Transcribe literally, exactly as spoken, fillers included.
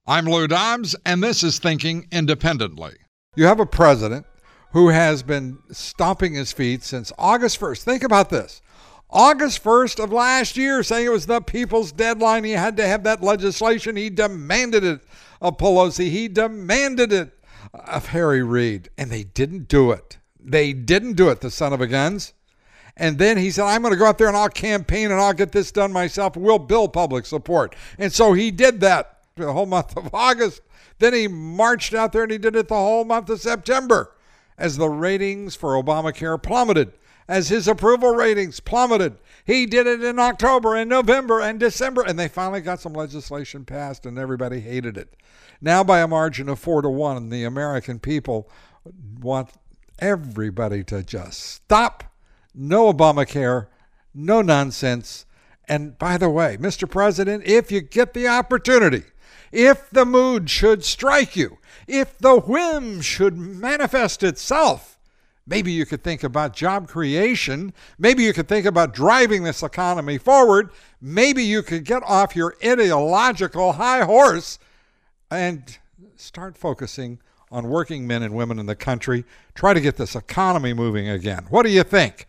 I'm Lou Dobbs, and this is Thinking Independently. You have a president who has been stomping his feet since August first. Think about this. August first of last year, saying it was the people's deadline. He had to have that legislation. He demanded it of Pelosi. He demanded it of Harry Reid, and they didn't do it. They didn't do it, the son of a guns. And then he said, I'm going to go out there and I'll campaign and I'll get this done myself. We'll build public support. And so he did that for the whole month of August. Then he marched out there and he did it the whole month of September as the ratings for Obamacare plummeted, as his approval ratings plummeted. He did it in October and November and December, and they finally got some legislation passed and everybody hated it. Now by a margin of four to one, the American people want everybody to just stop. No Obamacare, no nonsense. And by the way, Mister President, if you get the opportunity, if the mood should strike you, if the whim should manifest itself, maybe you could think about job creation. Maybe you could think about driving this economy forward. Maybe you could get off your ideological high horse and start focusing on working men and women in the country. Try to get this economy moving again. What do you think?